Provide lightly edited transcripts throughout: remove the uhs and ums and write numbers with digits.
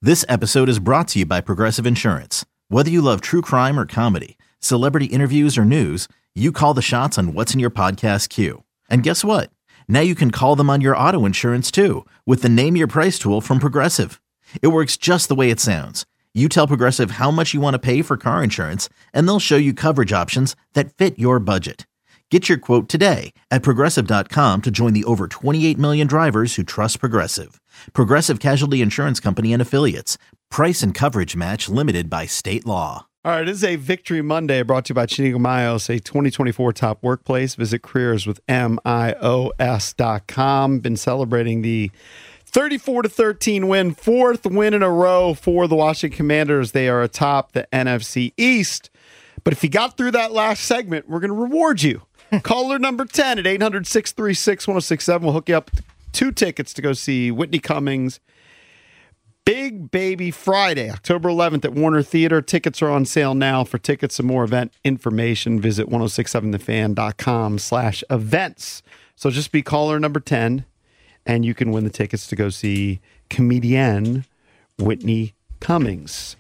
This episode is brought to you by Progressive Insurance. Whether you love true crime or comedy, celebrity interviews or news, you call the shots on what's in your podcast queue. And guess what? Now you can call them on your auto insurance too with the Name Your Price tool from Progressive. It works just the way it sounds. You tell Progressive how much you want to pay for car insurance, and they'll show you coverage options that fit your budget. Get your quote today at Progressive.com to join the over 28 million drivers who trust Progressive. Progressive Casualty Insurance Company and Affiliates. Price and coverage match limited by state law. All right, this is a Victory Monday brought to you by Chinico Miles, a 2024 top workplace. Visit careerswithmios.com. Been celebrating the 34-13 win, fourth win in a row for the Washington Commanders. They are atop the NFC East. But if you got through that last segment, we're going to reward you. Caller number 10 at 800-636-1067. We'll hook you up 2 tickets to go see Whitney Cummings' Big Baby Friday, October 11th at Warner Theater. Tickets are on sale now. For tickets and more event information, visit 1067thefan.com/events. So just be caller number 10, and you can win the tickets to go see comedian Whitney Cummings.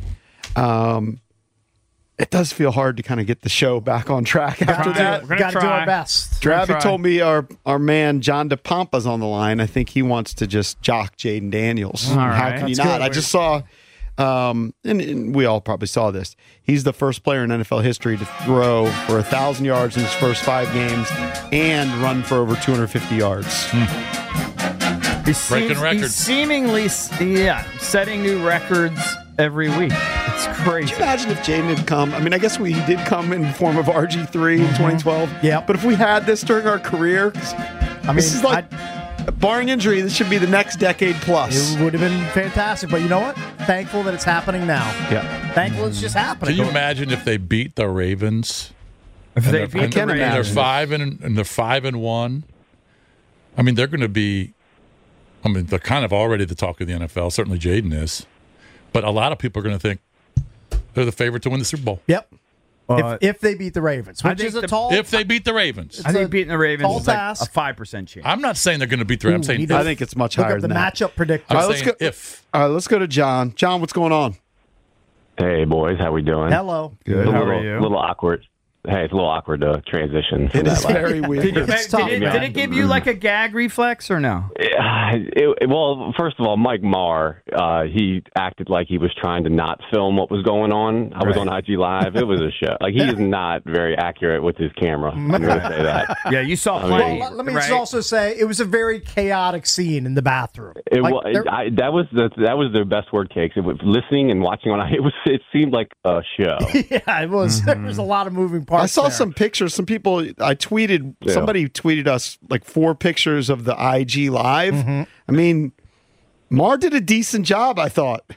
It does feel hard to kind of get the show back on track after that. We're going to do our best. Dravic told me our man John DePompa's on the line. I think he wants to just jock Jaden Daniels. All right. How can you not? I just saw, and we all probably saw this. He's the first player in NFL history to throw for 1,000 yards in his first 5 games and run for over 250 yards. Breaking records. He's seemingly setting new records every week. It's crazy. Can you imagine if Jaden had come? I mean, I guess he did come in the form of RG3 in 2012. Yeah. But if we had this during our career, this is like, barring injury, this should be the next decade plus. It would have been fantastic. But you know what? Thankful that it's happening now. Yeah. Thankful it's just happening. Can you imagine if they beat the Ravens? If they And beat the they're Ravens. 5-1. I mean, they're going to be. I mean, they're kind of already the talk of the NFL. Certainly, Jaden is. But a lot of people are going to think they're the favorite to win the Super Bowl. Yep. If they beat the Ravens, which is a tall. If they beat the Ravens. I think beating the Ravens tall is like task. a 5% chance. I'm not saying they're going to beat the Ravens. I'm saying I think it's much Look higher up the than that. matchup predictor. I'm All right, let's saying go- if. All right, let's go to John. John, what's going on? Hey, boys, how we doing? Hello. Good. How are you? A little awkward. Hey, it's a little awkward to transition. From It that is last- very weird. It's tough, Did man. it give you like a gag reflex or no? Well, first of all, Mike Marr, he acted like he was trying to not film what was going on. I was on IG Live. It was a show. Like, he is not very accurate with his camera. I'm going to say that. Yeah, you saw I plenty. Well, let me right? just also say it was a very chaotic scene in the bathroom. That was the best word cakes. It was listening and watching on. It seemed like a show. Yeah, it was. There was a lot of moving parts. I saw there. some pictures. Some people, somebody tweeted us like 4 pictures of the IG Live. Mm-hmm. I mean, Marr did a decent job, I thought.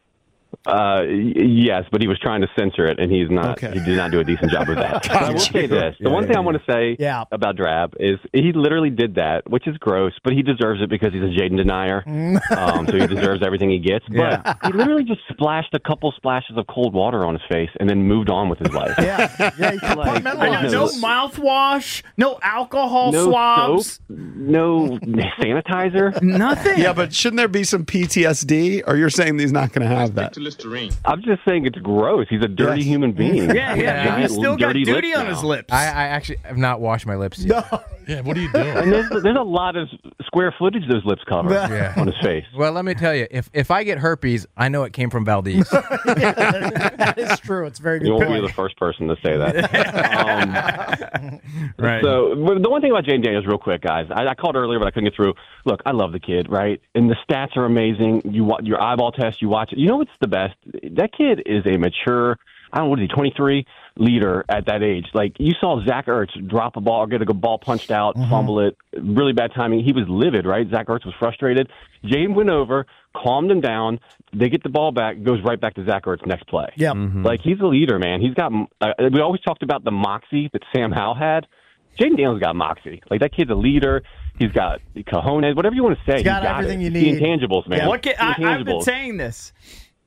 Yes, but he was trying to censor it, and he's not. Okay. He did not do a decent job with that. But I will say this: the one thing I want to say about Drab is he literally did that, which is gross, but he deserves it because he's a Jaden denier. So he deserves everything he gets. But he literally just splashed a couple splashes of cold water on his face and then moved on with his life. Yeah, he compartmentalized. I know, no mouthwash, no alcohol swabs, soap, no sanitizer, nothing. Yeah, but shouldn't there be some PTSD? Or you're saying he's not going to have that? I'm just saying it's gross. He's a dirty human being. Yeah. Giant, He's still got dirty duty lips on now. his lips. I actually have not washed my lips yet. Yeah, what are you doing? And there's a lot of square footage those lips cover on his face. Well, let me tell you, if I get herpes, I know it came from Valdez. That is true. It's very good. You won't be point. the first person to say that. Right. So the one thing about Jaden Daniels, real quick, guys, I called earlier, but I couldn't get through. Look, I love the kid, right? And the stats are amazing. Your eyeball test, you watch it. You know what's the best? That kid is a mature, I don't know, what is he, 23, leader at that age. Like, you saw Zach Ertz drop a ball or get a ball punched out, fumble it, really bad timing. He was livid, right? Zach Ertz was frustrated. Jaden went over, calmed him down. They get the ball back, goes right back to Zach Ertz next play. Yeah. Like, he's a leader, man. He's got we always talked about the moxie that Sam Howell had. Jaden Daniels got moxie. Like, that kid's a leader. He's got cojones, whatever you want to say. He's got everything you need. The intangibles, man. I've been Intangibles. saying this.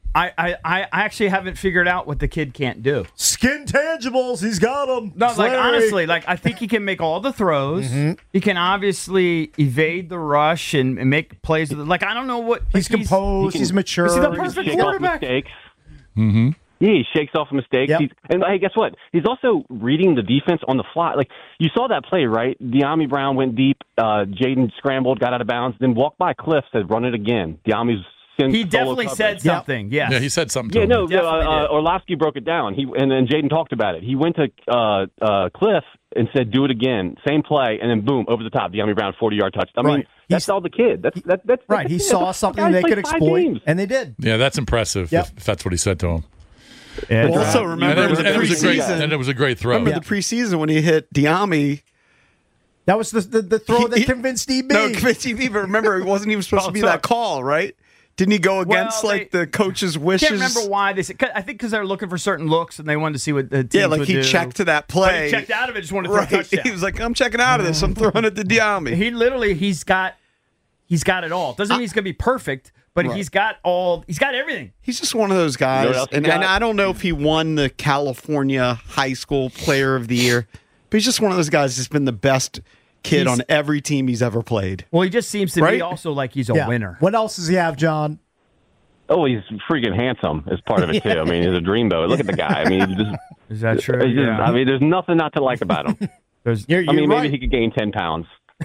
I actually haven't figured out what the kid can't do. Skin tangibles, he's got them. No, like honestly, like I think he can make all the throws. He can obviously evade the rush and make plays with it. Like I don't know what He's composed, he's mature. Is he the He perfect shakes off quarterback? mistakes. Mm-hmm. Yeah, he shakes off mistakes. Yep. And hey, guess what? He's also reading the defense on the fly. Like you saw that play, right? De'Ami Brown went deep. Jaden scrambled, got out of bounds, then walked by Cliff, said, "Run it again." De'Ami's He definitely said something. Yes. Yeah, he said something to Yeah, him. no, Definitely did. Orlovsky broke it down. And then Jaden talked about it. He went to Cliff and said, "Do it again." Same play, and then boom, over the top. De'Ami Brown, 40-yard touchdown. I mean, Right. that's all the kid. That's Right, he saw something guys they played could 5 exploit, games. and they did. Yeah, that's impressive Yep. if that's what he said to him. Yeah, Also, remember And the it was a great, preseason. and it was a great throw. Remember the preseason when he hit De'Ami? That was the throw that convinced DB. No, convinced DB. But remember, it wasn't even supposed to be that call, right? Didn't he go against the coach's I wishes? can't remember why they said. I think because they were looking for certain looks and they wanted to see what the teams Yeah, like would he do. checked to that But play. he checked out of it. Just wanted to throw a Right. touchdown. He was like, "I'm checking out of this. I'm throwing it to De'Ami." He literally he's got it all. Doesn't mean he's gonna be perfect, but he's got everything. He's just one of those guys, You know what else he and got? I don't know if he won the California High School Player of the Year, but he's just one of those guys that's been the best kid on every team he's ever played. Well, he just seems to Right? be also like he's a Yeah. winner. What else does he have, John? Oh, he's freaking handsome as part of it too. I mean, he's a dreamboat. Look at the guy. I mean, Is that true? I mean, there's nothing not to like about him. You're I mean, right. maybe he could gain 10 pounds.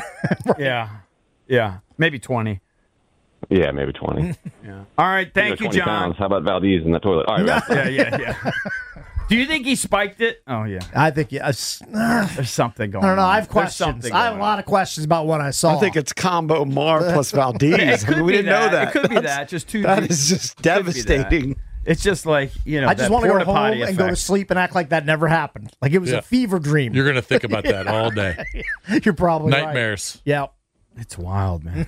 Yeah, maybe 20. Yeah, maybe 20. All right, thank you, 20 John. pounds. How about Valdez in the toilet? All right, man. Yeah. Do you think he spiked it? Oh yeah, I think yes. there's something going I on. don't know. I have There's questions. something I have a going lot of questions about what I saw. I think it's combo Mar plus Valdez. It could we be didn't know that. It could be That's- that. Just two. That is just Could be that. devastating. It's just like I just want to go home potty and go to effect. sleep and act like that never happened. Like it was Yeah. a fever dream. You're going to think about that all day. You're probably right. Nightmares. Yeah. It's wild, man.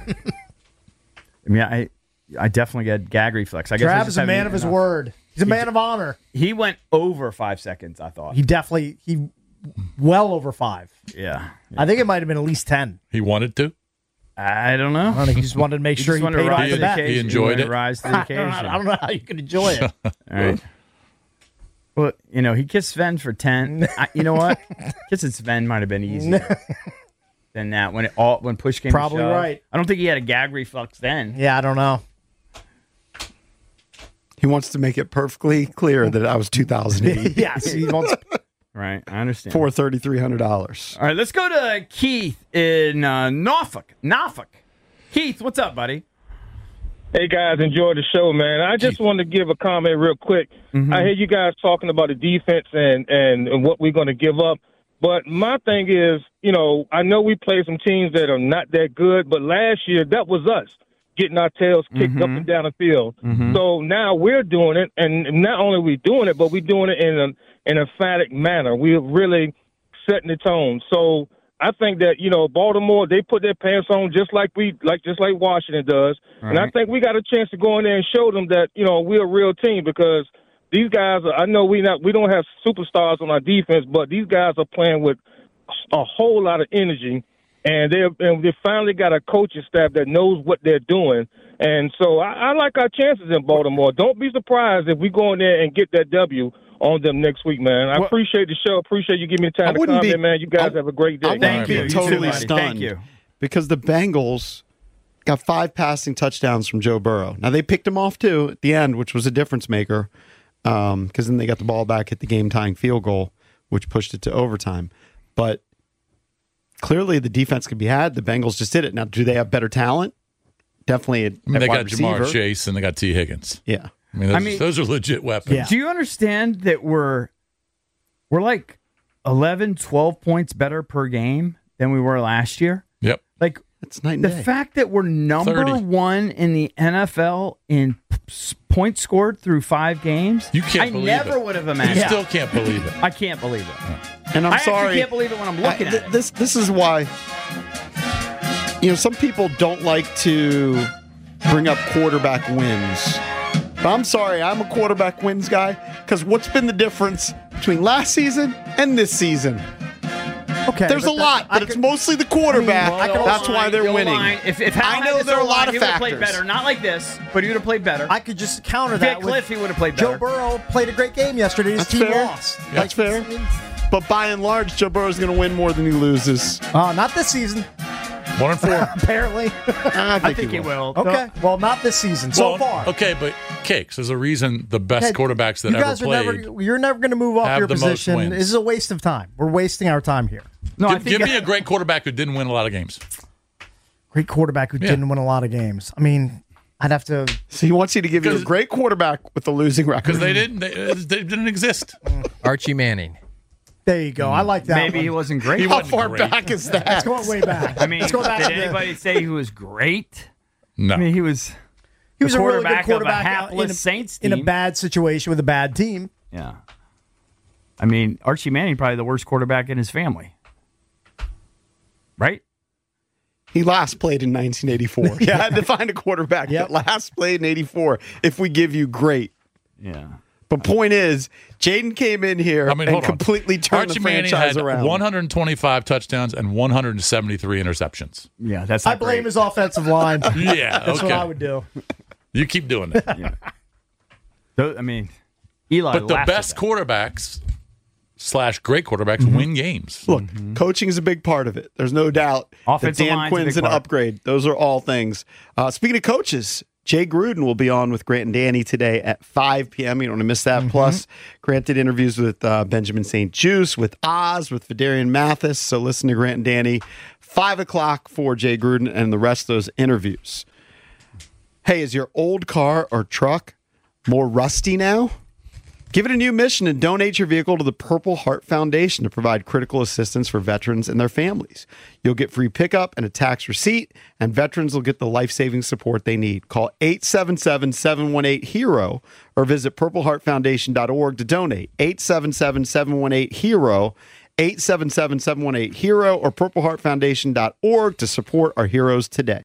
I mean, I definitely get gag reflex. I guess I Trav just is a haven't man of eaten his enough. word. He's a man of honor. He went over 5 seconds. I thought. He well over 5. Yeah. I think it might have been at least 10. He wanted to. I don't know. I think he just wanted to make sure he wanted to paid off rise the to bet. occasion. He enjoyed wanted it. to rise to the I occasion. don't know how you can enjoy it. All right. Well, he kissed Sven for 10. You know what? Kissing Sven might have been easier than that when push came. Probably to shove. right. I don't think he had a gag reflex then. Yeah, I don't know. He wants to make it perfectly clear that I was 2008 Yes, he wants Right. I understand. for $3,300. All right. Let's go to Keith in Norfolk. Keith, what's up, buddy? Hey, guys, enjoy the show, man. I just wanted to give a comment real quick. I hear you guys talking about the defense and what we're going to give up. But my thing is, I know we play some teams that are not that good, but last year that was us getting our tails kicked up and down the field. So now we're doing it, and not only are we doing it, but we're doing it in an emphatic manner. We're really setting the tone. So I think that, Baltimore, they put their pants on just like Washington does. Right. And I think we got a chance to go in there and show them that, we're a real team because these guys, I know we don't have superstars on our defense, but these guys are playing with a whole lot of energy. And they finally got a coaching staff that knows what they're doing. And so I like our chances in Baltimore. Don't be surprised if we go in there and get that W on them next week, man. I appreciate the show. Appreciate you giving me the time to comment, man. You guys have a great day. I wouldn't be You too, totally buddy. stunned. Thank you. Because the Bengals got 5 passing touchdowns from Joe Burrow. Now, they picked him off, too, at the end, which was a difference maker because then they got the ball back at the game-tying field goal, which pushed it to overtime. But clearly the defense could be had. The Bengals just did it. Now, do they have better talent? Definitely They wide got Jamar receiver. Chase and they got T. Higgins. Yeah. I mean, those are legit weapons. Yeah. Do you understand that we're like 11, 12 points better per game than we were last year? Yep. Like That's night and the day. fact that we're number 30. 1 in the NFL in points scored through 5 games. You can't I believe never it. would have You imagined. still can't believe it. I can't believe it. And I'm I sorry. actually can't believe it when I'm looking at it. This is why, some people don't like to bring up quarterback wins. But I'm sorry, I'm a quarterback wins guy because what's been the difference between last season and this season? Okay, There's a but lot, but it's mostly the quarterback. That's why they're winning. If I Hal know had there are a lot of he would have played factors. better. Not like this, but he would have played better. I could just counter If he that had Cliff, with he would have played Joe better. Burrow played a great game yesterday. His That's team fair. lost. That's fair. But by and large, Joe Burrow's going to win more than he loses. Not this season, 1-4. apparently. I think he will. Okay, well, not this season so Well, far. Okay, but Cakes, there's a reason the best Okay, quarterbacks that you ever guys are played. you're never going to move up have your the most position. wins. This is a waste of time. We're wasting our time here. No, I Give, think give me a great quarterback who didn't win a lot of games. Great quarterback who didn't win a lot of games. I mean, I'd have to. So he wants you to give you a great quarterback with a losing record. Because they didn't exist. Archie Manning. There you go. I like that. maybe one. he wasn't great. He How wasn't far great. back is that? It's going way back. I mean, Let's go back did to the- anybody say he was great? No. I mean, he was. He was the a really good quarterback of a quarterback hapless Saints in a team. bad situation with a bad team. Yeah. I mean, Archie Manning probably the worst quarterback in his family. Right? He last played in 1984. You had to find a quarterback that last played in 84 if we give you great. Yeah. But point is, Jaden came in here I mean, and hold on. completely turned Archie the Manning franchise had around. 125 touchdowns and 173 interceptions. Yeah, that's I not blame great. his offensive line. Yeah, That's okay. what I would do. You keep doing it. I mean, Eli But the laughed at best that. quarterbacks / great quarterbacks win games. Look, coaching is a big part of it. There's no doubt Offensive that Dan line's a Quinn's big an part. upgrade. Those are all things. Speaking of coaches, Jay Gruden will be on with Grant and Danny today at 5 p.m. You don't want to miss that. Plus, Grant did interviews with Benjamin St. Juice, with Oz, with Fidarian Mathis. So listen to Grant and Danny. 5 o'clock for Jay Gruden and the rest of those interviews. Hey, is your old car or truck more rusty now? Give it a new mission and donate your vehicle to the Purple Heart Foundation to provide critical assistance for veterans and their families. You'll get free pickup and a tax receipt, and veterans will get the life-saving support they need. Call 877-718-HERO or visit purpleheartfoundation.org to donate. 877-718-HERO, 877-718-HERO or purpleheartfoundation.org to support our heroes today.